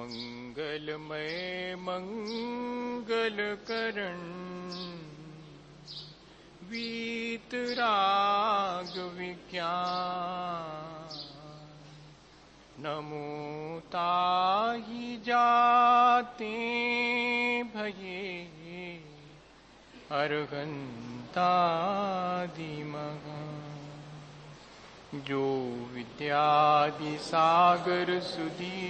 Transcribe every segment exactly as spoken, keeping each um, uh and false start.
मंगलमय मंगलकरण वीतराग विज्ञान नमो ताहि जाते भये अर्हन्तादिमगा जो विद्यादि सागर सुधी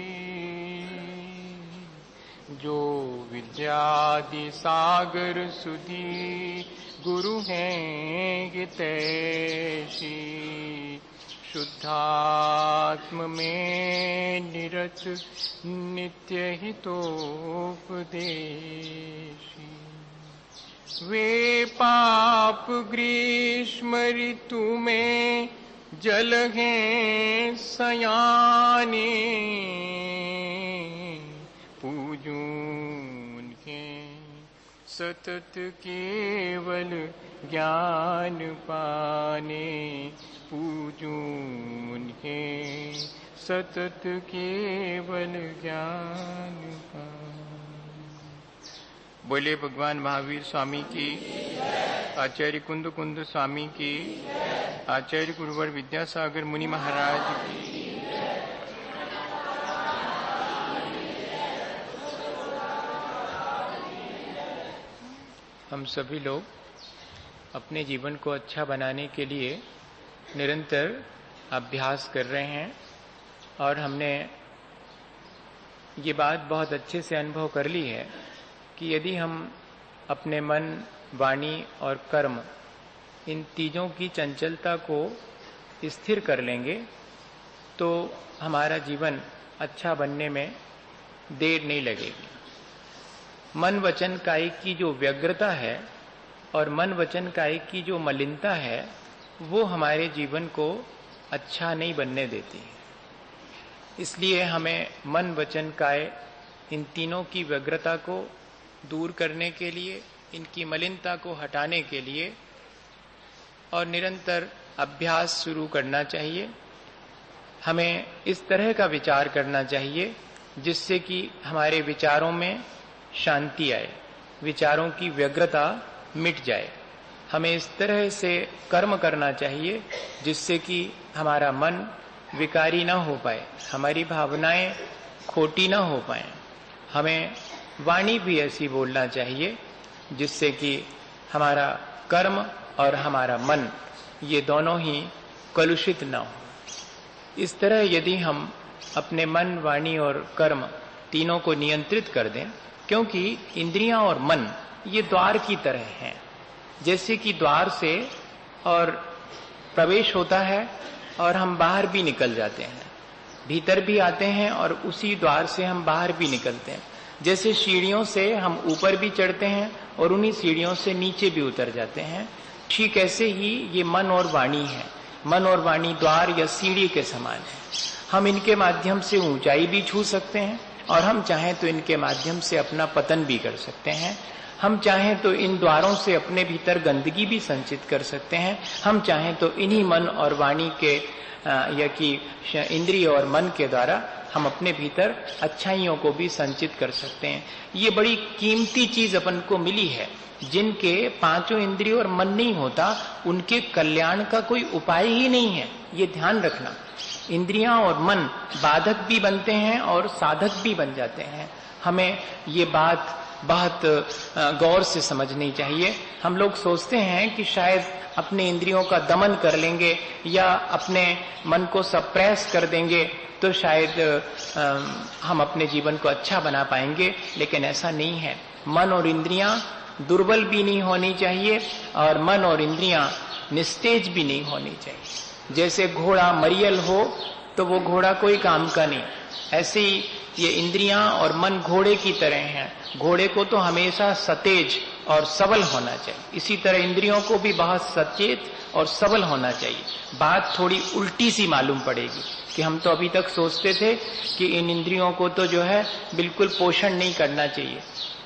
जो विद्यादि सागर सुधी गुरु हैं हितैषी शुद्धात्म में निरत नित्य हितोपदेशी वे पाप ग्रीष्म ऋतु में जल हैं सयाने पूजून के सतत केवल ज्ञान पाने पूजून के सतत केवल ज्ञान पाने। बोले भगवान महावीर स्वामी की, आचार्य कुंद कुंद स्वामी की, आचार्य गुरुवर विद्यासागर मुनि महाराज की। हम सभी लोग अपने जीवन को अच्छा बनाने के लिए निरंतर अभ्यास कर रहे हैं और हमने ये बात बहुत अच्छे से अनुभव कर ली है कि यदि हम अपने मन, वाणी और कर्म इन तीनों की चंचलता को स्थिर कर लेंगे तो हमारा जीवन अच्छा बनने में देर नहीं लगेगी। मन वचन कायिक की जो व्यग्रता है और मन वचन कायिक की जो मलिनता है वो हमारे जीवन को अच्छा नहीं बनने देती। इसलिए हमें मन वचन काय इन तीनों की व्यग्रता को दूर करने के लिए, इनकी मलिनता को हटाने के लिए और निरंतर अभ्यास शुरू करना चाहिए। हमें इस तरह का विचार करना चाहिए जिससे कि हमारे विचारों में शांति आए, विचारों की व्यग्रता मिट जाए। हमें इस तरह से कर्म करना चाहिए जिससे कि हमारा मन विकारी ना हो पाए, हमारी भावनाएं खोटी ना हो पाए। हमें वाणी भी ऐसी बोलना चाहिए जिससे कि हमारा कर्म और हमारा मन ये दोनों ही कलुषित ना हो। इस तरह यदि हम अपने मन, वाणी और कर्म तीनों को नियंत्रित कर दें, क्योंकि इंद्रियां और मन ये द्वार की तरह हैं। जैसे कि द्वार से और प्रवेश होता है और हम बाहर भी निकल जाते हैं, भीतर भी आते हैं और उसी द्वार से हम बाहर भी निकलते हैं। जैसे सीढ़ियों से हम ऊपर भी चढ़ते हैं और उन्हीं सीढ़ियों से नीचे भी उतर जाते हैं, ठीक ऐसे ही ये मन और वाणी है। मन और वाणी द्वार या सीढ़ी के समान है। हम इनके माध्यम से ऊंचाई भी छू सकते हैं और हम चाहें तो इनके माध्यम से अपना पतन भी कर सकते हैं। हम चाहें तो इन द्वारों से अपने भीतर गंदगी भी संचित कर सकते हैं। हम चाहें तो इन्हीं मन और वाणी के या कि इंद्रिय और मन के द्वारा हम अपने भीतर अच्छाइयों को भी संचित कर सकते हैं। ये बड़ी कीमती चीज अपन को मिली है। जिनके पांचों इंद्रिय और मन नहीं होता उनके कल्याण का कोई उपाय ही नहीं है, ये ध्यान रखना। इंद्रियां और मन बाधक भी बनते हैं और साधक भी बन जाते हैं। हमें ये बात बहुत गौर से समझनी चाहिए। हम लोग सोचते हैं कि शायद अपने इंद्रियों का दमन कर लेंगे या अपने मन को सप्रेस कर देंगे तो शायद हम अपने जीवन को अच्छा बना पाएंगे, लेकिन ऐसा नहीं है। मन और इंद्रियां दुर्बल भी नहीं होनी चाहिए और मन और इंद्रियां निस्तेज भी नहीं होनी चाहिए। जैसे घोड़ा मरियल हो तो वो घोड़ा कोई काम का नहीं, ऐसे ही ये इंद्रियां और मन घोड़े की तरह हैं। घोड़े को तो हमेशा सतेज और सबल होना चाहिए, इसी तरह इंद्रियों को भी बहुत सचेत और सबल होना चाहिए। बात थोड़ी उल्टी सी मालूम पड़ेगी कि हम तो अभी तक सोचते थे कि इन इंद्रियों को तो जो है बिल्कुल पोषण नहीं करना चाहिए,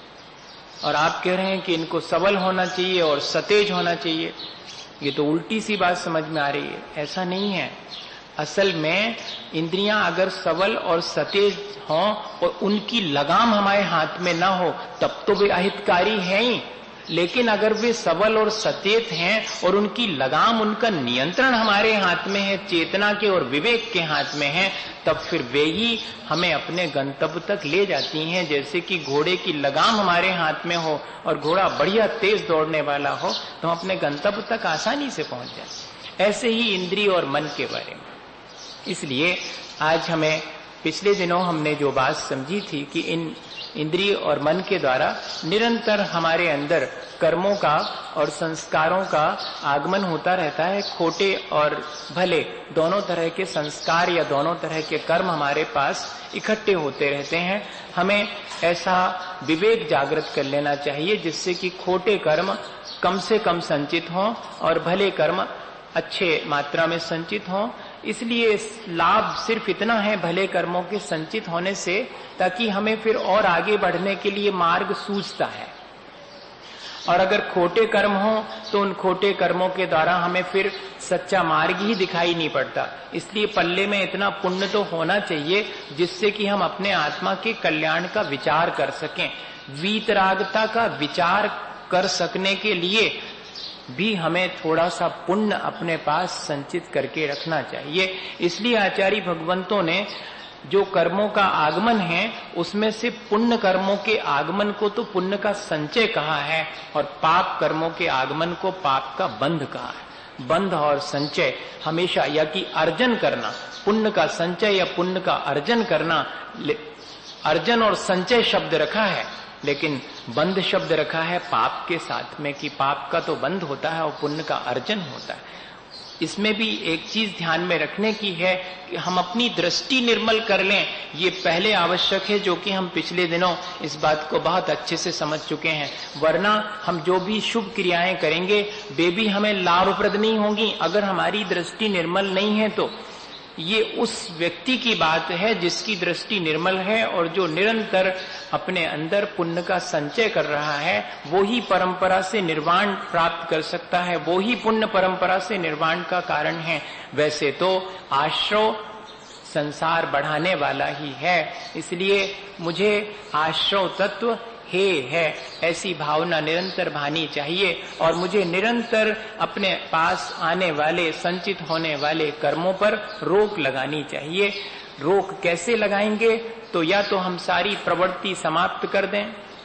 और आप कह रहे हैं कि इनको सबल होना चाहिए और सतेज होना चाहिए। ये तो उल्टी सी बात समझ में आ रही है। ऐसा नहीं है। असल में इंद्रियां अगर सबल और सतेज हों और उनकी लगाम हमारे हाथ में ना हो तब तो वे अहितकारी हैं ही, लेकिन अगर वे सबल और सचेत हैं और उनकी लगाम, उनका नियंत्रण हमारे हाथ में है, चेतना के और विवेक के हाथ में है, तब फिर वे ही हमें अपने गंतव्य तक ले जाती हैं। जैसे कि घोड़े की लगाम हमारे हाथ में हो और घोड़ा बढ़िया तेज दौड़ने वाला हो तो हम अपने गंतव्य तक आसानी से पहुंच जाए। ऐसे ही इंद्रिय और मन के बारे में। इसलिए आज हमें, पिछले दिनों हमने जो बात समझी थी कि इन इंद्रिय और मन के द्वारा निरंतर हमारे अंदर कर्मों का और संस्कारों का आगमन होता रहता है। खोटे और भले दोनों तरह के संस्कार या दोनों तरह के कर्म हमारे पास इकट्ठे होते रहते हैं। हमें ऐसा विवेक जागृत कर लेना चाहिए जिससे कि खोटे कर्म कम से कम संचित हों और भले कर्म अच्छे मात्रा में संचित हों। इसलिए लाभ सिर्फ इतना है भले कर्मों के संचित होने से, ताकि हमें फिर और आगे बढ़ने के लिए मार्ग सूझता है। और अगर खोटे कर्म हो तो उन खोटे कर्मों के द्वारा हमें फिर सच्चा मार्ग ही दिखाई नहीं पड़ता। इसलिए पल्ले में इतना पुण्य तो होना चाहिए जिससे कि हम अपने आत्मा के कल्याण का विचार कर सकें। वीतरागता का विचार कर सकने के लिए भी हमें थोड़ा सा पुण्य अपने पास संचित करके रखना चाहिए। इसलिए आचार्य भगवंतों ने जो कर्मों का आगमन है उसमें से पुण्य कर्मों के आगमन को तो पुण्य का संचय कहा है और पाप कर्मों के आगमन को पाप का बंध कहा है। बंध और संचय हमेशा, या कि अर्जन करना, पुण्य का संचय या पुण्य का अर्जन करना। अर्जन और संचय शब्द रखा है लेकिन बंध शब्द रखा है पाप के साथ में, कि पाप का तो बंध होता है और पुण्य का अर्जन होता है। इसमें भी एक चीज ध्यान में रखने की है कि हम अपनी दृष्टि निर्मल कर लें। ये पहले आवश्यक है, जो कि हम पिछले दिनों इस बात को बहुत अच्छे से समझ चुके हैं। वरना हम जो भी शुभ क्रियाएं करेंगे वे भी हमें लाभप्रद नहीं होंगी अगर हमारी दृष्टि निर्मल नहीं है। तो ये उस व्यक्ति की बात है जिसकी दृष्टि निर्मल है और जो निरंतर अपने अंदर पुण्य का संचय कर रहा है, वो ही परंपरा से निर्वाण प्राप्त कर सकता है, वो ही पुण्य परंपरा से निर्वाण का कारण है। वैसे तो आश्रव संसार बढ़ाने वाला ही है, इसलिए मुझे आश्रव तत्व हे है ऐसी भावना निरंतर भानी चाहिए और मुझे निरंतर अपने पास आने वाले संचित होने वाले कर्मों पर रोक लगानी चाहिए। रोक कैसे लगाएंगे? तो या तो हम सारी प्रवृत्ति समाप्त कर दें,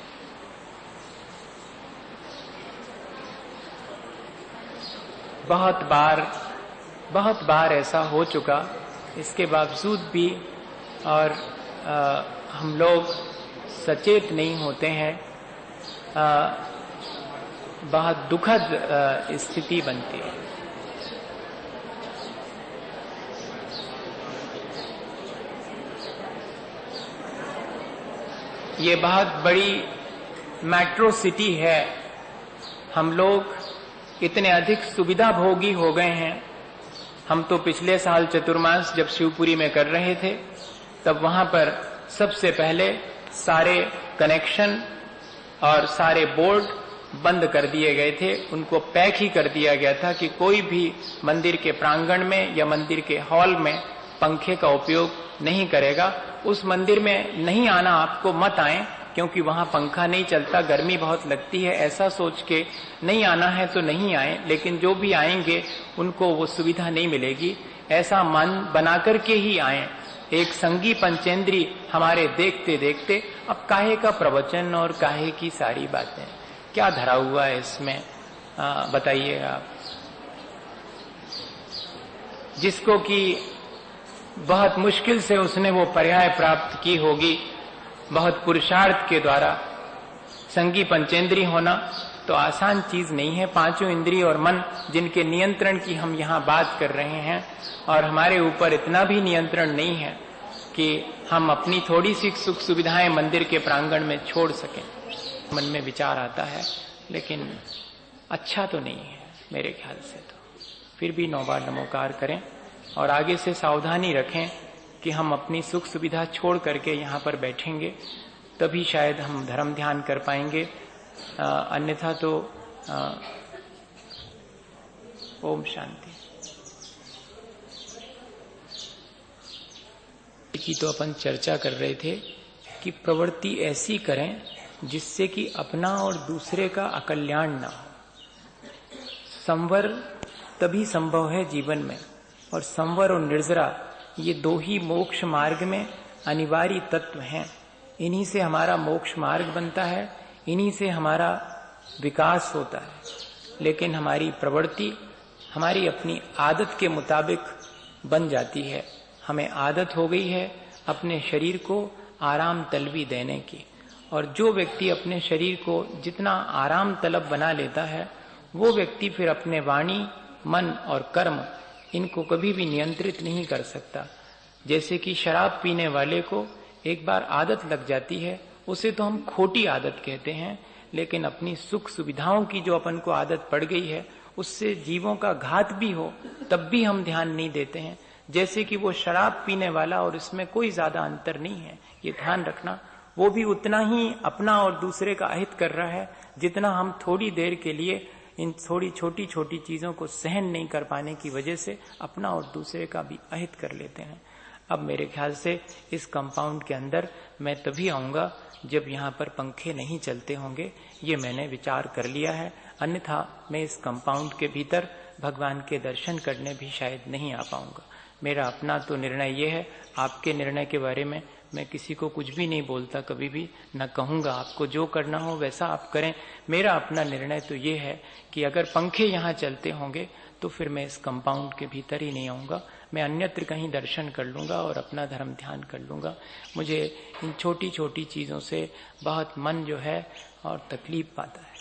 बहुत बार बहुत बार ऐसा हो चुका, इसके बावजूद भी और आ, हम लोग सचेत नहीं होते हैं। आ, बहुत दुखद स्थिति बनती है। ये बहुत बड़ी मेट्रो सिटी है, हम लोग इतने अधिक सुविधा भोगी हो गए हैं। हम तो पिछले साल चतुर्मास जब शिवपुरी में कर रहे थे तब वहां पर सबसे पहले सारे कनेक्शन और सारे बोर्ड बंद कर दिए गए थे, उनको पैक ही कर दिया गया था कि कोई भी मंदिर के प्रांगण में या मंदिर के हॉल में पंखे का उपयोग नहीं करेगा। उस मंदिर में नहीं आना, आपको मत आए क्योंकि वहां पंखा नहीं चलता, गर्मी बहुत लगती है। ऐसा सोच के नहीं आना है तो नहीं आए, लेकिन जो भी आएंगे उनको वो सुविधा नहीं मिलेगी। ऐसा मन बना करके ही आए। एक संगी पंचेंद्री हमारे देखते देखते अब काहे का प्रवचन और काहे की सारी बातें, क्या धरा हुआ है इसमें, बताइए आप। जिसको कि बहुत मुश्किल से उसने वो पर्याय प्राप्त की होगी, बहुत पुरुषार्थ के द्वारा संगी पंचेंद्री होना तो आसान चीज नहीं है। पांचों इंद्रिय और मन जिनके नियंत्रण की हम यहाँ बात कर रहे हैं, और हमारे ऊपर इतना भी नियंत्रण नहीं है कि हम अपनी थोड़ी सी सुख सुविधाएं मंदिर के प्रांगण में छोड़ सकें। मन में विचार आता है लेकिन अच्छा तो नहीं है मेरे ख्याल से। तो फिर भी नौ बार नमोकार करें और आगे से सावधानी रखें कि हम अपनी सुख सुविधा छोड़ करके यहाँ पर बैठेंगे तभी शायद हम धर्म ध्यान कर पाएंगे, अन्यथा तो आ, ओम शांति। की तो अपन चर्चा कर रहे थे कि प्रवृत्ति ऐसी करें जिससे कि अपना और दूसरे का अकल्याण ना हो। संवर तभी संभव है जीवन में, और संवर और निर्जरा ये दो ही मोक्ष मार्ग में अनिवार्य तत्व हैं। इन्हीं से हमारा मोक्ष मार्ग बनता है, इन्हीं से हमारा विकास होता है। लेकिन हमारी प्रवृत्ति हमारी अपनी आदत के मुताबिक बन जाती है। हमें आदत हो गई है अपने शरीर को आराम तलबी देने की, और जो व्यक्ति अपने शरीर को जितना आराम तलब बना लेता है वो व्यक्ति फिर अपने वाणी, मन और कर्म इनको कभी भी नियंत्रित नहीं कर सकता। जैसे कि शराब पीने वाले को एक बार आदत लग जाती है, उसे तो हम खोटी आदत कहते हैं, लेकिन अपनी सुख सुविधाओं की जो अपन को आदत पड़ गई है उससे जीवों का घात भी हो तब भी हम ध्यान नहीं देते हैं। जैसे कि वो शराब पीने वाला और इसमें कोई ज्यादा अंतर नहीं है, ये ध्यान रखना। वो भी उतना ही अपना और दूसरे का अहित कर रहा है जितना हम थोड़ी देर के लिए इन थोड़ी छोटी छोटी चीजों को सहन नहीं कर पाने की वजह से अपना और दूसरे का भी अहित कर लेते हैं। अब मेरे ख्याल से इस कंपाउंड के अंदर मैं तभी आऊंगा जब यहाँ पर पंखे नहीं चलते होंगे, ये मैंने विचार कर लिया है। अन्यथा मैं इस कंपाउंड के भीतर भगवान के दर्शन करने भी शायद नहीं आ पाऊंगा। मेरा अपना तो निर्णय ये है, आपके निर्णय के बारे में मैं किसी को कुछ भी नहीं बोलता, कभी भी न कहूंगा। आपको जो करना हो वैसा आप करें। मेरा अपना निर्णय तो ये है कि अगर पंखे यहाँ चलते होंगे तो फिर मैं इस कंपाउंड के भीतर ही नहीं आऊंगा, मैं अन्यत्र कहीं दर्शन कर लूंगा और अपना धर्म ध्यान कर लूंगा। मुझे इन छोटी छोटी चीजों से बहुत मन जो है और तकलीफ पाता है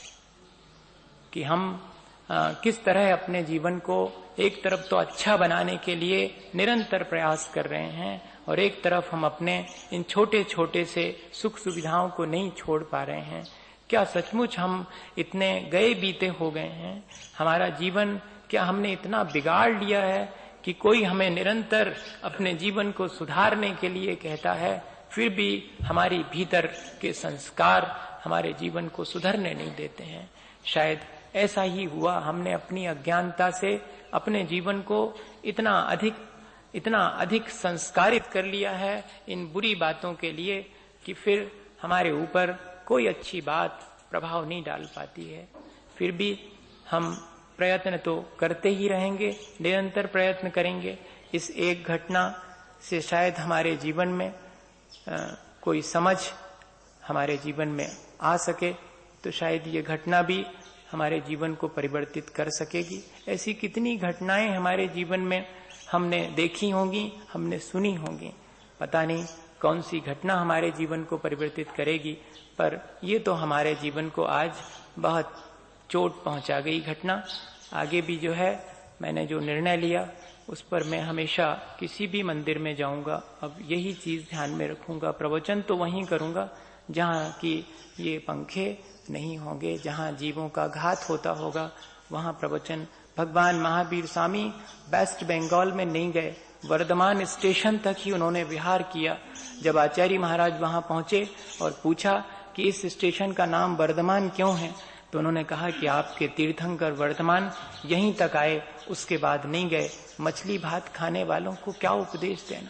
कि हम आ, किस तरह अपने जीवन को एक तरफ तो अच्छा बनाने के लिए निरंतर प्रयास कर रहे हैं और एक तरफ हम अपने इन छोटे छोटे से सुख सुविधाओं को नहीं छोड़ पा रहे हैं। क्या सचमुच हम इतने गए बीते हो गए हैं? हमारा जीवन क्या हमने इतना बिगाड़ लिया है कि कोई हमें निरंतर अपने जीवन को सुधारने के लिए कहता है, फिर भी हमारी भीतर के संस्कार हमारे जीवन को सुधरने नहीं देते हैं? शायद ऐसा ही हुआ, हमने अपनी अज्ञानता से अपने जीवन को इतना अधिक इतना अधिक संस्कारित कर लिया है इन बुरी बातों के लिए कि फिर हमारे ऊपर कोई अच्छी बात प्रभाव नहीं डाल पाती है। फिर भी हम प्रयत्न तो करते ही रहेंगे, निरंतर प्रयत्न करेंगे। इस एक घटना से शायद हमारे जीवन में आ, कोई समझ हमारे जीवन में आ सके, तो शायद ये घटना भी हमारे जीवन को परिवर्तित कर सकेगी। ऐसी कितनी घटनाएं हमारे जीवन में हमने देखी होंगी, हमने सुनी होंगी। पता नहीं कौन सी घटना हमारे जीवन को परिवर्तित करेगी, पर ये तो हमारे जीवन को आज बहुत चोट पहुंचा गई घटना। आगे भी जो है मैंने जो निर्णय लिया उस पर मैं हमेशा किसी भी मंदिर में जाऊंगा अब यही चीज ध्यान में रखूंगा। प्रवचन तो वहीं करूंगा जहाँ की ये पंखे नहीं होंगे, जहाँ जीवों का घात होता होगा वहाँ प्रवचन। भगवान महावीर स्वामी वेस्ट बंगाल में नहीं गए, वर्धमान स्टेशन तक ही उन्होंने विहार किया। जब आचार्य महाराज वहां पहुंचे और पूछा कि इस स्टेशन का नाम वर्धमान क्यों है, तो उन्होंने कहा कि आपके तीर्थंकर वर्धमान यहीं तक आए, उसके बाद नहीं गए। मछली भात खाने वालों को क्या उपदेश देना,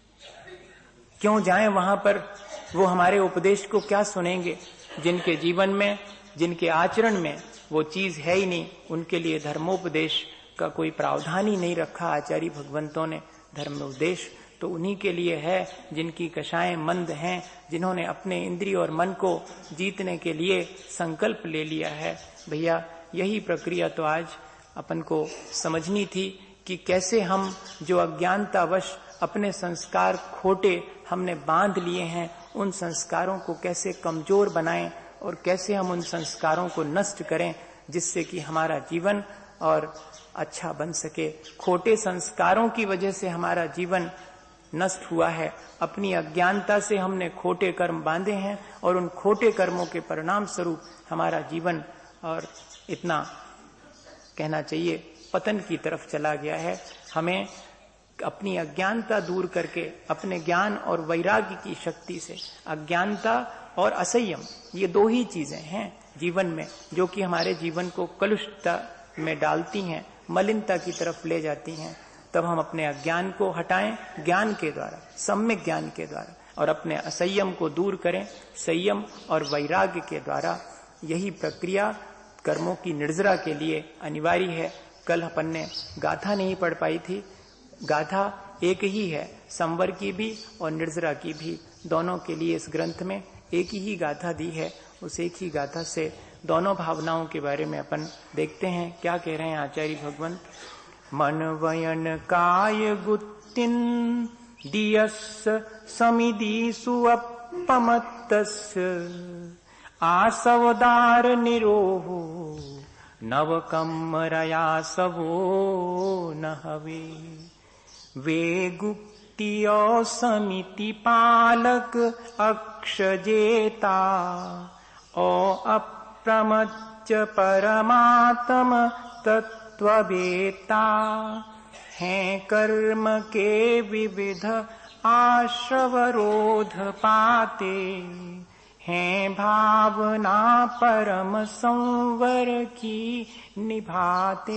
क्यों जाएं वहां पर? वो हमारे उपदेश को क्या सुनेंगे? जिनके जीवन में, जिनके आचरण में वो चीज है ही नहीं, उनके लिए धर्मोपदेश का कोई प्रावधान ही नहीं रखा आचार्य भगवंतों ने। धर्मोपदेश तो उन्हीं के लिए है जिनकी कषाएं मंद हैं, जिन्होंने अपने इंद्रिय और मन को जीतने के लिए संकल्प ले लिया है। भैया यही प्रक्रिया तो आज अपन को समझनी थी कि कैसे हम जो अज्ञानतावश अपने संस्कार खोटे हमने बांध लिए हैं, उन संस्कारों को कैसे कमजोर बनाएं और कैसे हम उन संस्कारों को नष्ट करें जिससे कि हमारा जीवन और अच्छा बन सके। खोटे संस्कारों की वजह से हमारा जीवन नष्ट हुआ है। अपनी अज्ञानता से हमने खोटे कर्म बांधे हैं और उन खोटे कर्मों के परिणाम स्वरूप हमारा जीवन और इतना कहना चाहिए पतन की तरफ चला गया है। हमें अपनी अज्ञानता दूर करके अपने ज्ञान और वैराग्य की शक्ति से, अज्ञानता और असंयम ये दो ही चीजें हैं जीवन में जो कि हमारे जीवन को कलुषता में डालती हैं, मलिनता की तरफ ले जाती हैं। तब हम अपने अज्ञान को हटाएं ज्ञान के द्वारा, सम्यक ज्ञान के द्वारा, और अपने असंयम को दूर करें संयम और वैराग्य के द्वारा। यही प्रक्रिया कर्मों की निर्जरा के लिए अनिवार्य है। कल अपन ने गाथा नहीं पढ़ पाई थी। गाथा एक ही है, संवर की भी और निर्जरा की भी, दोनों के लिए इस ग्रंथ में एक ही गाथा दी है। उस एक ही गाथा से दोनों भावनाओं के बारे में अपन देखते हैं। क्या कह रहे हैं आचार्य भगवान? मन वयन काय गुत्तिन दियस समिधि सुअपमत्तस्य आसवदार निरोहो नवकम्मरया सवो न हवे। वे गुप्तियो समिति पालक अक्षजेता ओ अप्रमच्च परमात्म तत्ववेता। हैं कर्म के विविध आश्रवरोध पाते, हैं भावना परम संवर की निभाते।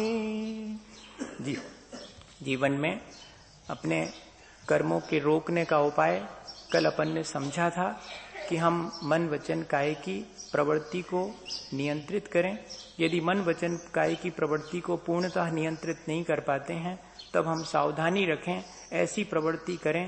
जी, जीवन में अपने कर्मों के रोकने का उपाय कल अपन ने समझा था कि हम मन वचन काया की प्रवृत्ति को नियंत्रित करें। यदि मन वचन काया की प्रवृत्ति को पूर्णतः नियंत्रित नहीं कर पाते हैं तब हम सावधानी रखें, ऐसी प्रवृत्ति करें,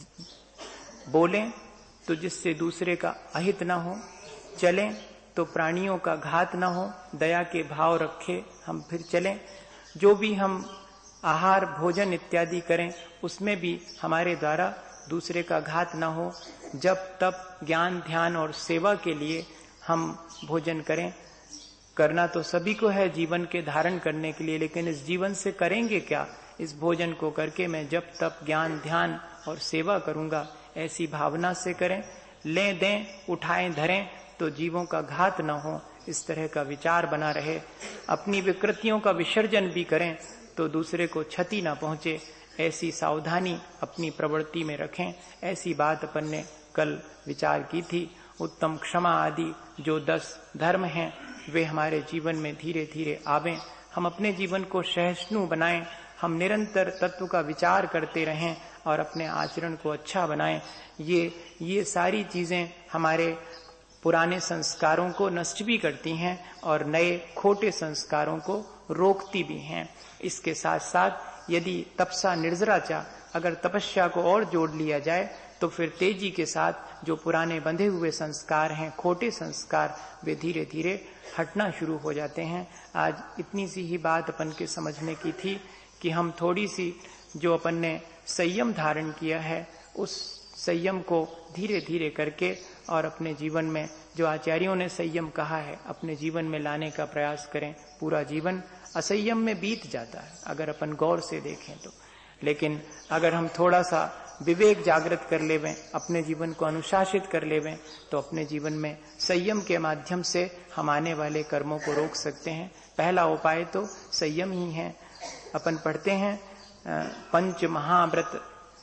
बोलें तो जिससे दूसरे का अहित न हो, चलें तो प्राणियों का घात न हो, दया के भाव रखे हम फिर चलें। जो भी हम आहार भोजन इत्यादि करें उसमें भी हमारे द्वारा दूसरे का घात न हो। जब तब ज्ञान ध्यान और सेवा के लिए हम भोजन करें। करना तो सभी को है जीवन के धारण करने के लिए, लेकिन इस जीवन से करेंगे क्या? इस भोजन को करके मैं जब तब ज्ञान ध्यान और सेवा करूंगा, ऐसी भावना से करें। लें दें उठाएं धरें तो जीवों का घात न हो, इस तरह का विचार बना रहे। अपनी विकृतियों का विसर्जन भी करें तो दूसरे को क्षति न पहुंचे, ऐसी सावधानी अपनी प्रवृत्ति में रखें। ऐसी बात अपन ने कल विचार की थी। उत्तम क्षमा आदि जो दस धर्म हैं वे हमारे जीवन में धीरे धीरे आवें। हम अपने जीवन को सहिष्णु बनाएं, हम निरंतर तत्व का विचार करते रहें और अपने आचरण को अच्छा बनाएं। ये ये सारी चीजें हमारे पुराने संस्कारों को नष्ट भी करती हैं और नए खोटे संस्कारों को रोकती भी हैं। इसके साथ साथ यदि तपसा निर्जराचा, अगर तपस्या को और जोड़ लिया जाए तो फिर तेजी के साथ जो पुराने बंधे हुए संस्कार हैं, खोटे संस्कार, वे धीरे धीरे हटना शुरू हो जाते हैं। आज इतनी सी ही बात अपन के समझने की थी कि हम थोड़ी सी जो अपन ने संयम धारण किया है उस संयम को धीरे धीरे करके और अपने जीवन में जो आचार्यों ने संयम कहा है अपने जीवन में लाने का प्रयास करें। पूरा जीवन असंयम में बीत जाता है अगर अपन गौर से देखें तो, लेकिन अगर हम थोड़ा सा विवेक जागृत कर लेवें, अपने जीवन को अनुशासित कर लेवें तो अपने जीवन में संयम के माध्यम से हम आने वाले कर्मों को रोक सकते हैं। पहला उपाय तो संयम ही है। अपन पढ़ते हैं पंच महाव्रत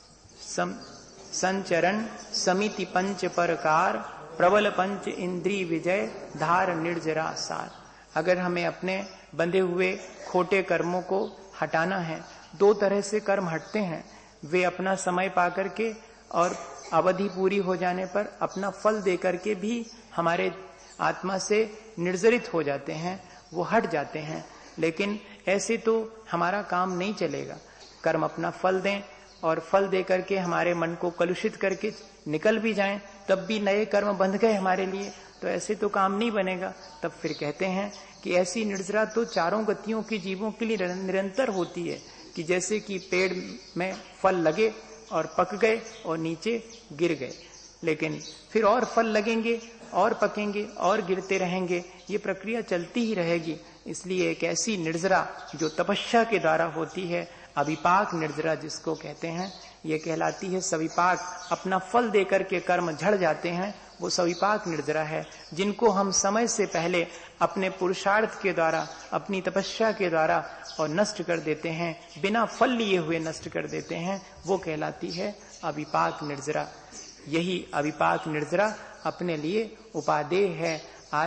संचरण समिति पंच परकार प्रबल पंच इंद्री विजय धार निर्जरा सार। अगर हमें अपने बंधे हुए खोटे कर्मों को हटाना है, दो तरह से कर्म हटते हैं। वे अपना समय पा करके और अवधि पूरी हो जाने पर अपना फल दे करके भी हमारे आत्मा से निर्जरित हो जाते हैं, वो हट जाते हैं। लेकिन ऐसे तो हमारा काम नहीं चलेगा। कर्म अपना फल दें और फल दे करके हमारे मन को कलुषित करके निकल भी जाएं, तब भी नए कर्म बंध गए हमारे लिए, तो ऐसे तो काम नहीं बनेगा। तब फिर कहते हैं कि ऐसी निर्जरा तो चारों गतियों की जीवों के लिए निरंतर होती है कि जैसे कि पेड़ में फल लगे और पक गए और नीचे गिर गए, लेकिन फिर और फल लगेंगे और पकेंगे और गिरते रहेंगे, ये प्रक्रिया चलती ही रहेगी। इसलिए एक ऐसी निर्जरा जो तपस्या के द्वारा होती है, अविपाक निर्जरा जिसको कहते हैं, ये कहलाती है सविपाक। अपना फल देकर के कर्म झड़ जाते हैं, वो सविपाक निर्जरा है। जिनको हम समय से पहले अपने पुरुषार्थ के द्वारा, अपनी तपस्या के द्वारा और नष्ट कर देते हैं, बिना फल लिए हुए नष्ट कर देते हैं, वो कहलाती है अविपाक निर्जरा। यही अविपाक निर्जरा अपने लिए उपादेय है। आज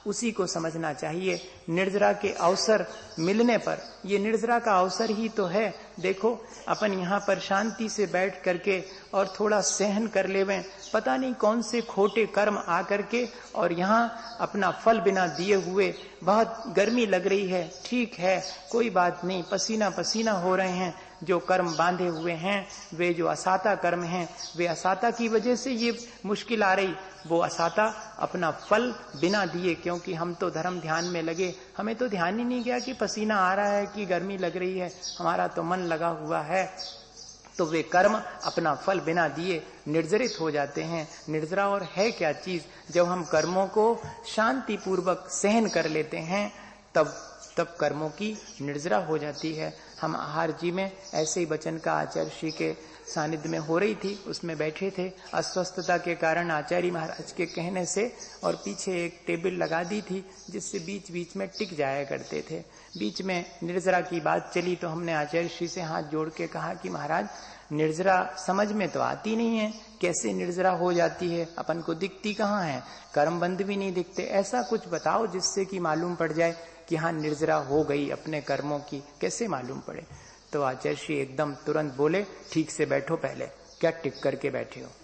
उसी को समझना चाहिए। निर्जरा के अवसर मिलने पर, ये निर्जरा का अवसर ही तो है। देखो अपन यहाँ पर शांति से बैठ करके और थोड़ा सहन कर लेवें, पता नहीं कौन से खोटे कर्म आ करके और यहाँ अपना फल बिना दिए हुए, बहुत गर्मी लग रही है, ठीक है कोई बात नहीं, पसीना पसीना हो रहे हैं, जो कर्म बांधे हुए हैं वे जो असाता कर्म हैं, वे असाता की वजह से ये मुश्किल आ रही, वो असाता अपना फल बिना दिए, क्योंकि हम तो धर्म ध्यान में लगे, हमें तो ध्यान ही नहीं गया कि पसीना आ रहा है कि गर्मी लग रही है, हमारा तो मन लगा हुआ है, तो वे कर्म अपना फल बिना दिए निर्जरित हो जाते हैं। निर्जरा और है क्या चीज? जब हम कर्मों को शांति पूर्वक सहन कर लेते हैं तब तब कर्मों की निर्जरा हो जाती है। हम आहार जी में ऐसे ही वचन का आचार्य श्री के सानिध्य में हो रही थी, उसमें बैठे थे, अस्वस्थता के कारण आचार्य महाराज के कहने से और पीछे एक टेबल लगा दी थी जिससे बीच बीच में टिक जाया करते थे। बीच में निर्जरा की बात चली तो हमने आचार्य श्री से हाथ जोड़ के कहा कि महाराज निर्जरा समझ में तो आती नहीं है, कैसे निर्जरा हो जाती है, अपन को दिखती कहाँ है, कर्म बंध भी नहीं दिखते, ऐसा कुछ बताओ जिससे कि मालूम पड़ जाए कि हाँ निर्जरा हो गई अपने कर्मों की, कैसे मालूम पड़े। तो आचार्य श्री एकदम तुरंत बोले, ठीक से बैठो, पहले क्या टिक करके बैठे हो।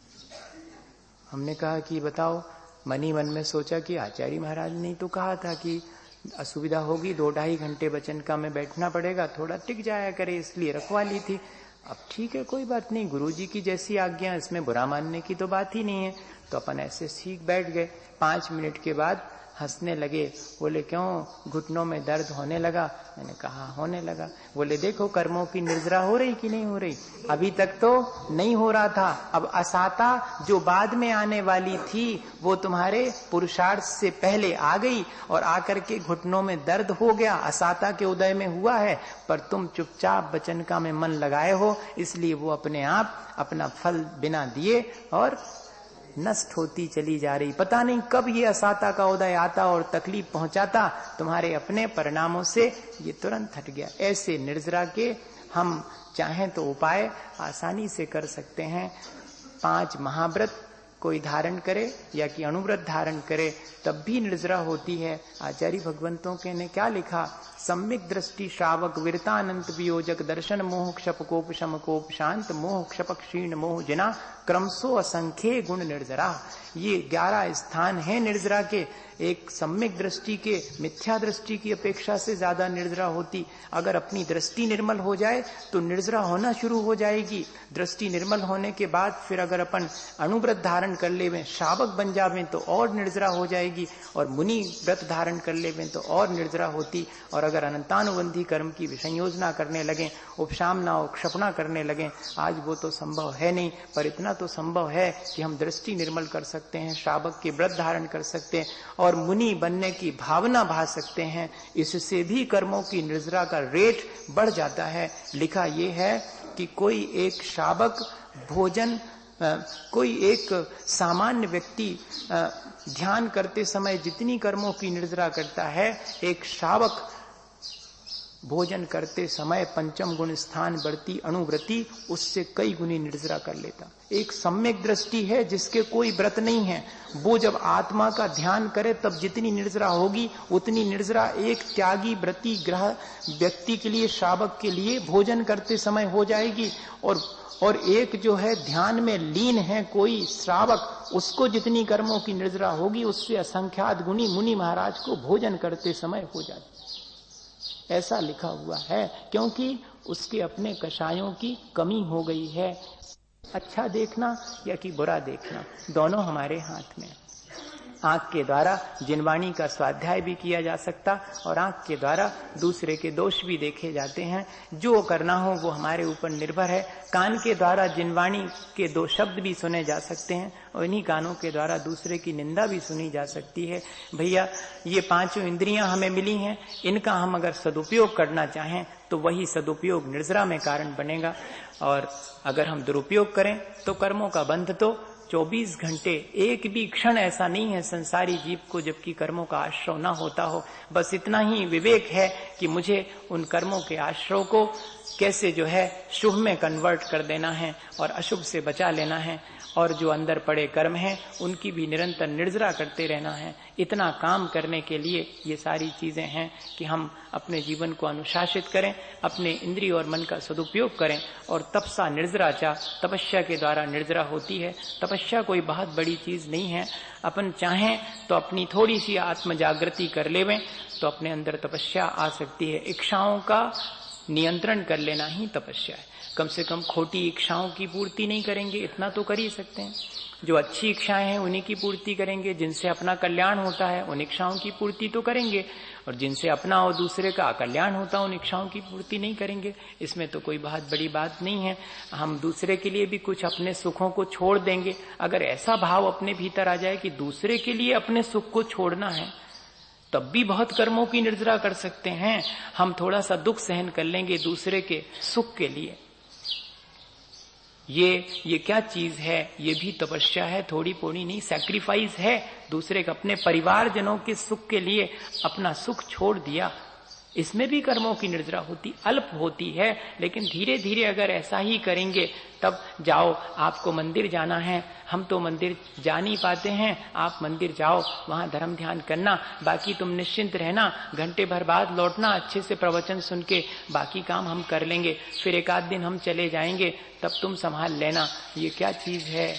हमने कहा कि बताओ, मन ही मन में सोचा कि आचार्य महाराज ने तो कहा था कि असुविधा होगी, दो ढाई घंटे वचन का में बैठना पड़ेगा, थोड़ा टिक जाया करे, इसलिए रखवा ली थी। अब ठीक है कोई बात नहीं, गुरुजी की जैसी आज्ञा, इसमें बुरा मानने की तो बात ही नहीं है। तो अपन ऐसे सीख बैठ गए। पांच मिनट के बाद हंसने लगे, बोले क्यों घुटनों में दर्द होने लगा? मैंने कहा होने लगा। बोले देखो कर्मों की निर्जरा हो रही कि नहीं हो रही? अभी तक तो नहीं हो रहा था, अब असाता जो बाद में आने वाली थी वो तुम्हारे पुरुषार्थ से पहले आ गई और आकर के घुटनों में दर्द हो गया, असाता के उदय में हुआ है, पर तुम चुपचाप वचन का में मन लगाए हो, इसलिए वो अपने आप अपना फल बिना दिए और नष्ट होती चली जा रही। पता नहीं कब ये असाता का उदय आता और तकलीफ पहुंचाता, तुम्हारे अपने परिणामों से ये तुरंत हट गया। ऐसे निर्जरा के हम चाहें तो उपाय आसानी से कर सकते हैं। पांच महाव्रत कोई धारण करे या कि अनुव्रत धारण करे तब भी निर्जरा होती है। आचार्य भगवंतों के ने क्या लिखा? सम्यक दृष्टि श्रावक विरतानंत वियोजक दर्शन मोह क्षप कोप शम कोप शांत मोह क्षप क्षीण मोह जिना क्रमशो असंख्य गुण निर्जरा। ये ग्यारह स्थान है निर्जरा के। एक सम्यक दृष्टि के मिथ्या दृष्टि की अपेक्षा से ज्यादा निर्जरा होती। अगर अपनी दृष्टि निर्मल हो जाए तो निर्जरा होना शुरू हो जाएगी। दृष्टि निर्मल होने के बाद फिर अगर अपन अनुव्रत धारण कर लेवें, श्रावक बन जावें तो और निर्जरा हो जाएगी, और मुनि व्रत धारण कर लेवें तो और निर्जरा होती। और अगर अनंतानुबंधी कर्म की विषय योजना करने लगे, उपशामना और क्षपणा करने लगे, आज वो तो संभव है नहीं, पर इतना तो संभव है कि हम दृष्टि निर्मल कर सकते हैं, श्रावक के व्रत धारण कर सकते हैं और मुनि बनने की भावना भा सकते हैं। इससे भी कर्मों की निर्जरा का रेट बढ़ जाता है। लिखा ये है कि कोई एक श्रावक भोजन आ, कोई एक सामान्य व्यक्ति आ, ध्यान करते समय जितनी कर्मों की निर्जरा करता है, एक श्रावक भोजन करते समय पंचम गुण स्थान बढ़ती अणुव्रति उससे कई गुनी निर्जरा कर लेता। एक सम्यक दृष्टि है जिसके कोई व्रत नहीं है, वो जब आत्मा का ध्यान करे तब जितनी निर्जरा होगी उतनी निर्जरा एक त्यागी व्रती ग्रह व्यक्ति के लिए, श्रावक के लिए भोजन करते समय हो जाएगी। और और एक जो है ध्यान में लीन है कोई श्रावक, उसको जितनी कर्मों की निर्जरा होगी उससे असंख्यात गुनी मुनि महाराज को भोजन करते समय हो जाती। ऐसा लिखा हुआ है, क्योंकि उसके अपने कषायों की कमी हो गई है। अच्छा देखना या कि बुरा देखना, दोनों हमारे हाथ में। आंख के द्वारा जिनवाणी का स्वाध्याय भी किया जा सकता और आंख के द्वारा दूसरे के दोष भी देखे जाते हैं। जो करना हो वो हमारे ऊपर निर्भर है। कान के द्वारा जिनवाणी के दो शब्द भी सुने जा सकते हैं और इन्हीं कानों के द्वारा दूसरे की निंदा भी सुनी जा सकती है। भैया ये पांचों इंद्रियां हमें मिली हैं, इनका हम अगर सदुपयोग करना चाहें तो वही सदुपयोग निर्जरा में कारण बनेगा, और अगर हम दुरुपयोग करें तो कर्मों का बंध तो चौबीस घंटे, एक भी क्षण ऐसा नहीं है संसारी जीव को जबकि कर्मों का आश्रय न होता हो। बस इतना ही विवेक है कि मुझे उन कर्मों के आश्रय को कैसे जो है शुभ में कन्वर्ट कर देना है और अशुभ से बचा लेना है। और जो अंदर पड़े कर्म हैं उनकी भी निरंतर निर्जरा करते रहना है। इतना काम करने के लिए ये सारी चीजें हैं कि हम अपने जीवन को अनुशासित करें, अपने इंद्रिय और मन का सदुपयोग करें। और तपसा निर्जरा चा, तपस्या के द्वारा निर्जरा होती है। तपस्या कोई बहुत बड़ी चीज नहीं है। अपन चाहें तो अपनी थोड़ी सी आत्म जागृति कर लेवें तो अपने अंदर तपस्या आ सकती है। इच्छाओं का नियंत्रण कर लेना ही तपस्या है। कम से कम खोटी इच्छाओं की पूर्ति नहीं करेंगे, इतना तो कर ही सकते हैं। जो अच्छी इच्छाएं हैं उन्हीं की पूर्ति करेंगे, जिनसे अपना कल्याण होता है उन इच्छाओं की पूर्ति तो करेंगे, और जिनसे अपना और दूसरे का अकल्याण होता है उन इच्छाओं की पूर्ति नहीं करेंगे। इसमें तो कोई बहुत बड़ी बात नहीं है। हम दूसरे के लिए भी कुछ अपने सुखों को छोड़ देंगे। अगर ऐसा भाव अपने भीतर आ जाए कि दूसरे के लिए अपने सुख को छोड़ना है, तब भी बहुत कर्मों की निर्जरा कर सकते हैं। हम थोड़ा सा दुख सहन कर लेंगे दूसरे के सुख के लिए। ये ये क्या चीज है? ये भी तपस्या है, थोड़ी पोड़ी नहीं, सैक्रिफाइस है। दूसरे के, अपने परिवारजनों के सुख के लिए अपना सुख छोड़ दिया। इसमें भी कर्मों की निर्जरा होती, अल्प होती है, लेकिन धीरे धीरे अगर ऐसा ही करेंगे तब जाओ। आपको मंदिर जाना है, हम तो मंदिर जा नहीं पाते हैं, आप मंदिर जाओ, वहां धर्म ध्यान करना, बाकी तुम निश्चिंत रहना, घंटे भर बाद लौटना अच्छे से प्रवचन सुन के, बाकी काम हम कर लेंगे, फिर एक आध दिन हम चले जाएंगे, तब तुम संभाल लेना। ये क्या चीज है?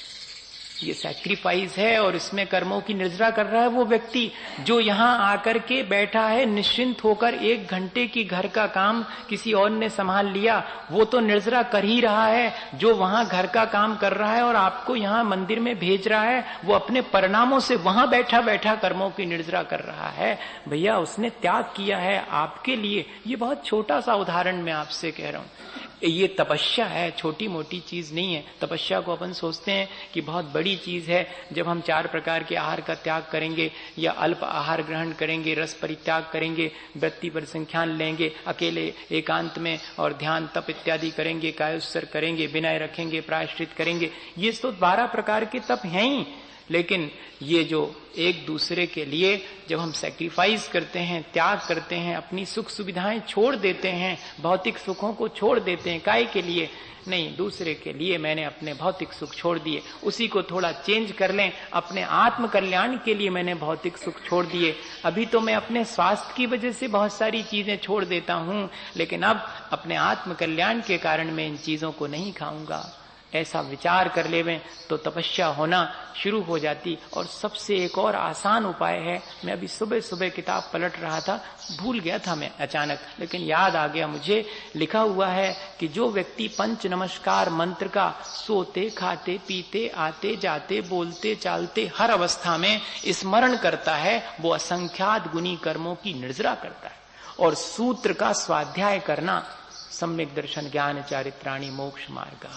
ये सैक्रिफाइस है। और इसमें कर्मों की निर्जरा कर रहा है वो व्यक्ति जो यहाँ आकर के बैठा है निश्चिंत होकर। एक घंटे की घर का काम किसी और ने संभाल लिया, वो तो निर्जरा कर ही रहा है। जो वहां घर का काम कर रहा है और आपको यहाँ मंदिर में भेज रहा है, वो अपने परिणामों से वहां बैठा बैठा कर्मों की निर्जरा कर रहा है। भैया, उसने त्याग किया है आपके लिए। ये बहुत छोटा सा उदाहरण मैं आपसे कह रहा हूं। ये तपस्या है, छोटी मोटी चीज नहीं है। तपस्या को अपन सोचते हैं कि बहुत बड़ी चीज है। जब हम चार प्रकार के आहार का त्याग करेंगे या अल्प आहार ग्रहण करेंगे, रस परित्याग करेंगे, वृत्ति पर संख्यान लेंगे, अकेले एकांत में और ध्यान तप इत्यादि करेंगे, कायोत्सर करेंगे, विनय रखेंगे, प्रायश्चित करेंगे, ये तो बारह प्रकार के तप हैं ही। लेकिन ये जो एक दूसरे के लिए जब हम सैक्रिफाइस करते हैं, त्याग करते हैं, अपनी सुख सुविधाएं छोड़ देते हैं, भौतिक सुखों को छोड़ देते हैं, काय के लिए? नहीं, दूसरे के लिए मैंने अपने भौतिक सुख छोड़ दिए, उसी को थोड़ा चेंज कर लें। अपने आत्म कल्याण के लिए मैंने भौतिक सुख छोड़ दिए। अभी तो मैं अपने स्वास्थ्य की वजह से बहुत सारी चीजें छोड़ देता हूं, लेकिन अब अपने आत्म कल्याण के कारण मैं इन चीजों को नहीं खाऊंगा। ऐसा विचार कर लेवें तो तपस्या होना शुरू हो जाती। और सबसे एक और आसान उपाय है, मैं अभी सुबह सुबह किताब पलट रहा था, भूल गया था मैं अचानक, लेकिन याद आ गया मुझे। लिखा हुआ है कि जो व्यक्ति पंच नमस्कार मंत्र का सोते खाते पीते आते जाते बोलते चालते हर अवस्था में स्मरण करता है, वो असंख्यात गुनी कर्मों की निर्जरा करता है। और सूत्र का स्वाध्याय करना, सम्यक दर्शन ज्ञान चारित्राणि मोक्ष मार्ग,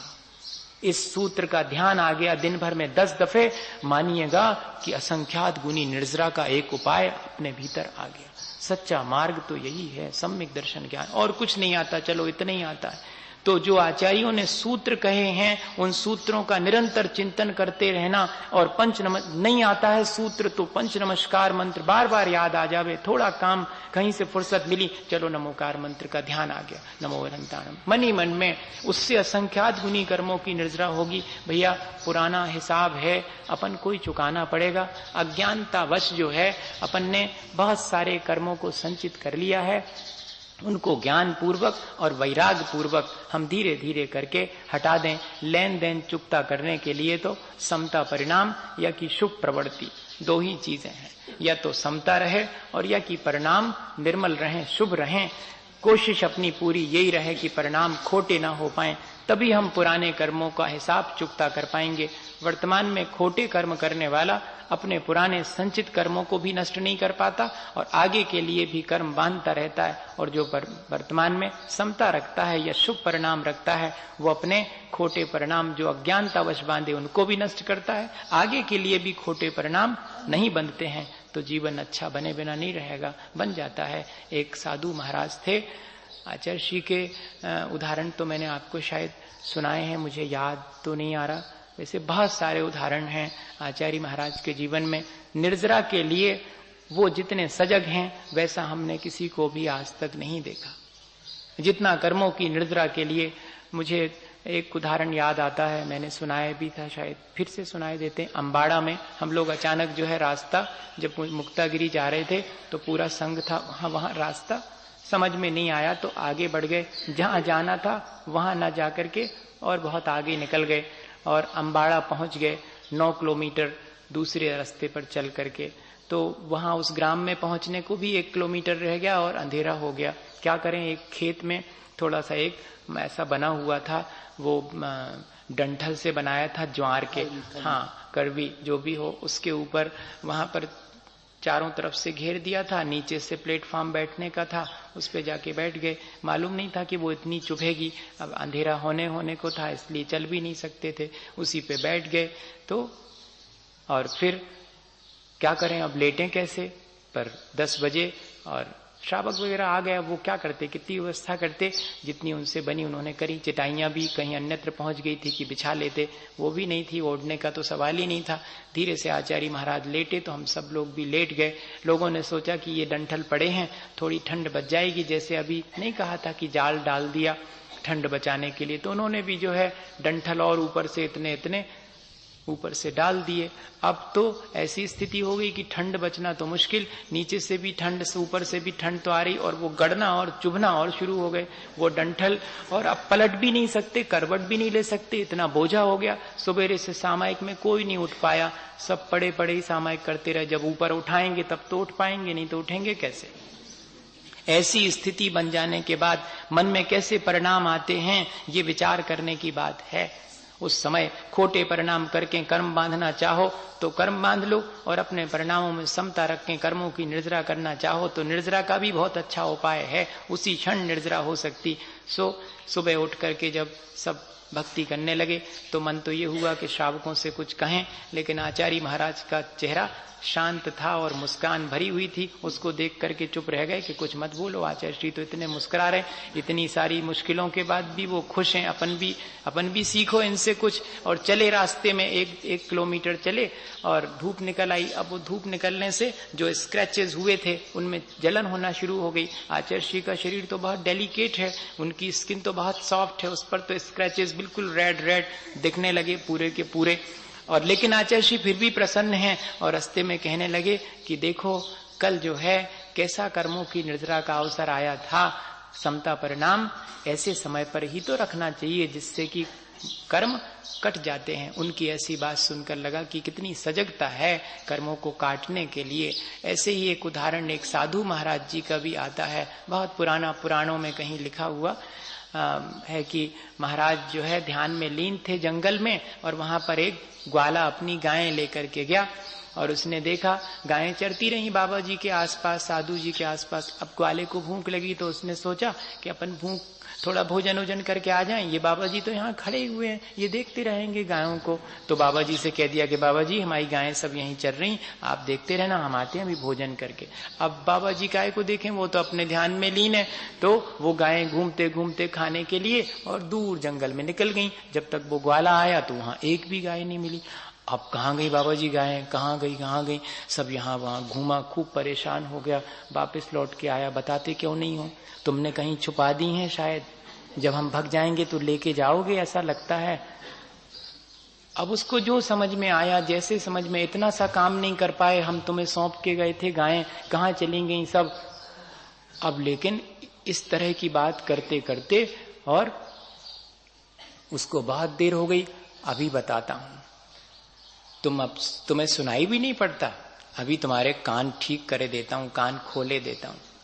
इस सूत्र का ध्यान आ गया दिन भर में दस दफे, मानिएगा कि असंख्यात गुनी निर्जरा का एक उपाय अपने भीतर आ गया। सच्चा मार्ग तो यही है, सम्यक दर्शन ज्ञान। और कुछ नहीं आता, चलो इतना ही आता है। तो जो आचार्यों ने सूत्र कहे हैं, उन सूत्रों का निरंतर चिंतन करते रहना। और पंच नम नहीं आता है सूत्र तो पंच नमस्कार मंत्र बार बार याद आ जावे। थोड़ा काम कहीं से फुर्सत मिली, चलो नमोकार मंत्र का ध्यान आ गया, नमो अनंताणम, मन ही मन में, उससे असंख्यात गुनी कर्मों की निर्जरा होगी। भैया, पुराना हिसाब है, अपन को ही चुकाना पड़ेगा। अज्ञानतावश जो है अपन ने बहुत सारे कर्मों को संचित कर लिया है, उनको ज्ञान पूर्वक और वैराग पूर्वक हम धीरे धीरे करके हटा दें। लेन देन चुकता करने के लिए तो समता परिणाम या कि शुभ प्रवृत्ति, दो ही चीजें हैं। या तो समता रहे और या कि परिणाम निर्मल रहें, शुभ रहें। कोशिश अपनी पूरी यही रहे कि परिणाम खोटे ना हो पाए, तभी हम पुराने कर्मों का हिसाब चुकता कर पाएंगे। वर्तमान में खोटे कर्म करने वाला अपने पुराने संचित कर्मों को भी नष्ट नहीं कर पाता और आगे के लिए भी कर्म बांधता रहता है। और जो वर्तमान में समता रखता है या शुभ परिणाम रखता है, वो अपने खोटे परिणाम जो अज्ञानतावश बांधे उनको भी नष्ट करता है, आगे के लिए भी खोटे परिणाम नहीं बनते हैं। तो जीवन अच्छा बने बिना नहीं रहेगा, बन जाता है। एक साधु महाराज थे, आचार्य श्री के उदाहरण तो मैंने आपको शायद सुनाए हैं, मुझे याद तो नहीं आ रहा। वैसे बहुत सारे उदाहरण हैं आचार्य महाराज के जीवन में। निर्जरा के लिए वो जितने सजग हैं, वैसा हमने किसी को भी आज तक नहीं देखा। जितना कर्मों की निर्जरा के लिए, मुझे एक उदाहरण याद आता है, मैंने सुनाया भी था, शायद फिर से सुनाए देते हैं। अम्बाड़ा में हम लोग अचानक जो है रास्ता, जब मुक्तागिरी जा रहे थे तो पूरा संघ था वहां, वहां रास्ता समझ में नहीं आया तो आगे बढ़ गए, जहां जाना था वहां ना जाकर के और बहुत आगे निकल गए और अम्बाड़ा पहुंच गए नौ किलोमीटर दूसरे रास्ते पर चल करके। तो वहां उस ग्राम में पहुंचने को भी एक किलोमीटर रह गया और अंधेरा हो गया। क्या करें, एक खेत में थोड़ा सा एक ऐसा बना हुआ था, वो डंठल से बनाया था ज्वार के, हाँ करवी जो भी हो, उसके ऊपर वहां पर चारों तरफ से घेर दिया था, नीचे से प्लेटफॉर्म बैठने का था, उस पे जाके बैठ गए। मालूम नहीं था कि वो इतनी चुभेगी, अब अंधेरा होने होने को था इसलिए चल भी नहीं सकते थे, उसी पे बैठ गए। तो और फिर क्या करें, अब लेटें कैसे, पर दस बजे और श्रावक वगैरह आ गया, वो क्या करते, कितनी व्यवस्था करते, जितनी उनसे बनी उन्होंने करी। चटाइयां भी कहीं अन्यत्र पहुंच गई थी कि बिछा लेते, वो भी नहीं थी, ओढ़ने का तो सवाल ही नहीं था। धीरे से आचार्य महाराज लेटे तो हम सब लोग भी लेट गए। लोगों ने सोचा कि ये डंठल पड़े हैं, थोड़ी ठंड बच जाएगी, जैसे अभी नहीं कहा था कि जाल डाल दिया ठंड बचाने के लिए, तो उन्होंने भी जो है डंठल और ऊपर से इतने इतने ऊपर से डाल दिए। अब तो ऐसी स्थिति हो गई कि ठंड बचना तो मुश्किल, नीचे से भी ठंड, ऊपर से भी ठंड तो आ रही, और वो गड़ना और चुभना और शुरू हो गए वो डंठल। और अब पलट भी नहीं सकते, करवट भी नहीं ले सकते, इतना बोझा हो गया। सुबेरे से सामायिक में कोई नहीं उठ पाया, सब पड़े पड़े ही सामायिक करते रहे। जब ऊपर उठाएंगे तब तो उठ पाएंगे, नहीं तो उठेंगे कैसे। ऐसी स्थिति बन जाने के बाद मन में कैसे परिणाम आते हैं, ये विचार करने की बात है। उस समय खोटे परिणाम करके कर्म बांधना चाहो तो कर्म बांध लो, और अपने परिणामों में समता रख के कर्मों की निर्जरा करना चाहो तो निर्जरा का भी बहुत अच्छा उपाय है, उसी क्षण निर्जरा हो सकती। सो सुबह उठ करके जब सब भक्ति करने लगे तो मन तो ये हुआ कि श्रावकों से कुछ कहें, लेकिन आचार्य महाराज का चेहरा शांत था और मुस्कान भरी हुई थी। उसको देख करके चुप रह गए कि कुछ मत बोलो, आचार्य श्री तो इतने मुस्कुरा रहे, इतनी सारी मुश्किलों के बाद भी वो खुश हैं, अपन भी अपन भी सीखो इनसे कुछ। और चले रास्ते में एक एक किलोमीटर चले और धूप निकल आई। अब वो धूप निकलने से जो स्क्रैचेस हुए थे उनमें जलन होना शुरू हो गई। आचार्य श्री का शरीर तो बहुत डेलिकेट है, उनकी स्किन तो बहुत सॉफ्ट है, उस पर तो स्क्रैचेस बिल्कुल रेड रेड दिखने लगे पूरे के पूरे। और लेकिन आचार्य श्री फिर भी प्रसन्न हैं और रास्ते में कहने लगे कि देखो कल जो है कैसा कर्मों की निर्जरा का अवसर आया था, समता परिणाम ऐसे समय पर ही तो रखना चाहिए जिससे कि कर्म कट जाते हैं। उनकी ऐसी बात सुनकर लगा कि कितनी सजगता है कर्मों को काटने के लिए। ऐसे ही एक उदाहरण एक साधु महाराज जी का भी आता है, बहुत पुराना, पुराणों में कहीं लिखा हुआ आ, है कि महाराज जो है ध्यान में लीन थे जंगल में, और वहां पर एक ग्वाला अपनी गायें लेकर के गया और उसने देखा गायें चरती रही बाबा जी के आसपास, साधु जी के आसपास। अब ग्वाले को भूख लगी तो उसने सोचा कि अपन भूख थोड़ा भोजन वोजन करके आ जाएं, ये बाबा जी तो यहाँ खड़े हुए हैं, ये देखते रहेंगे गायों को। तो बाबा जी से कह दिया कि बाबा जी हमारी गायें सब यहीं चल रही, आप देखते रहना, हम आते हैं अभी भोजन करके। अब बाबा जी गाय को देखें, वो तो अपने ध्यान में लीन है, तो वो गायें घूमते घूमते खाने के लिए और दूर जंगल में निकल गई। जब तक वो ग्वाला आया तो वहां एक भी गाय नहीं मिली। अब कहाँ गई बाबा जी गायें, कहाँ गई कहाँ गई, सब यहाँ वहां घूमा, खूब परेशान हो गया, वापस लौट के आया। बताते क्यों नहीं हो, तुमने कहीं छुपा दी हैं शायद, जब हम भाग जाएंगे तो लेके जाओगे ऐसा लगता है। अब उसको जो समझ में आया, जैसे समझ में, इतना सा काम नहीं कर पाए, हम तुम्हें सौंप के गए थे, गायें कहाँ चली गई सब। अब लेकिन इस तरह की बात करते करते और उसको बहुत देर हो गई। अभी बताता हूं, तुम अब तुम्हें सुनाई भी नहीं पड़ता, अभी तुम्हारे कान ठीक करे देता हूं, कान खोले देता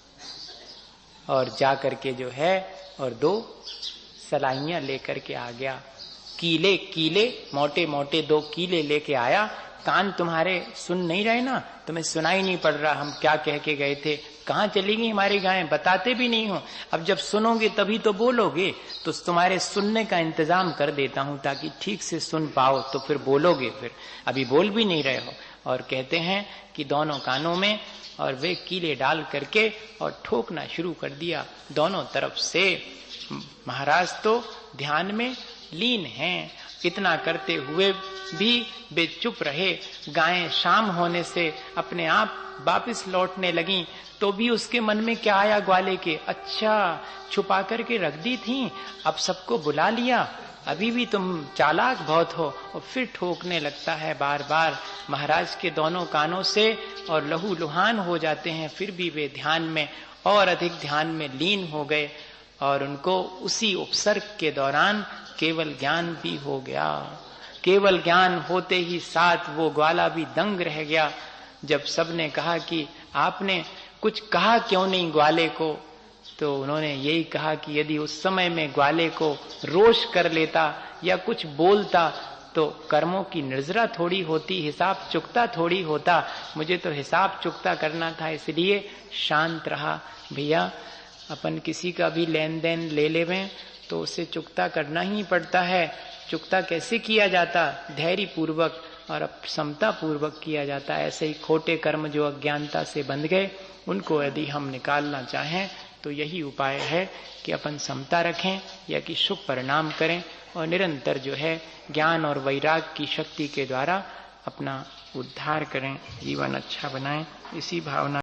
हूं। और जा करके जो है और दो सलाइयां लेकर के आ गया, कीले कीले मोटे मोटे दो कीले लेके आया। कान तुम्हारे सुन नहीं रहे ना, तुम्हें सुनाई नहीं पड़ रहा हम क्या कह के गए थे, कहाँ चली गई हमारी गायें, बताते भी नहीं हो। अब जब सुनोगे तभी तो बोलोगे, तो तुम्हारे सुनने का इंतजाम कर देता हूं ताकि ठीक से सुन पाओ, तो फिर बोलोगे। फिर अभी बोल भी नहीं रहे हो। और कहते हैं कि दोनों कानों में और वे कीले डाल करके और ठोकना शुरू कर दिया दोनों तरफ से। महाराज तो ध्यान में लीन हैं, इतना करते हुए भी वे चुप रहे। गायें शाम होने से अपने आप वापस लौटने लगी, तो भी उसके मन में क्या आया ग्वाले के, अच्छा छुपा करके रख दी थी, अब सबको बुला लिया अभी भी तुम चालाक बहुत हो, और फिर ठोकने लगता है बार बार। महाराज के दोनों कानों से और लहू लुहान हो जाते हैं, फिर भी वे ध्यान में और अधिक ध्यान में लीन हो गए, और उनको उसी उपसर्ग के दौरान केवल ज्ञान भी हो गया। केवल ज्ञान होते ही साथ वो ग्वाला भी दंग रह गया। जब सबने कहा कि आपने कुछ कहा क्यों नहीं ग्वाले को, तो उन्होंने यही कहा कि यदि उस समय में ग्वाले को रोष कर लेता या कुछ बोलता तो कर्मों की निर्जरा थोड़ी होती, हिसाब चुकता थोड़ी होता। मुझे तो हिसाब चुकता करना था, इसलिए शांत रहा। भैया अपन किसी का भी लेन देन ले लेवें तो उसे चुकता करना ही पड़ता है। चुकता कैसे किया जाता? धैर्य पूर्वक और समता पूर्वक किया जाता है। ऐसे ही खोटे कर्म जो अज्ञानता से बंध गए, उनको यदि हम निकालना चाहें तो यही उपाय है कि अपन समता रखें या कि शुभ परिणाम करें, और निरंतर जो है ज्ञान और वैराग की शक्ति के द्वारा अपना उद्धार करें, जीवन अच्छा बनाएं। इसी भावना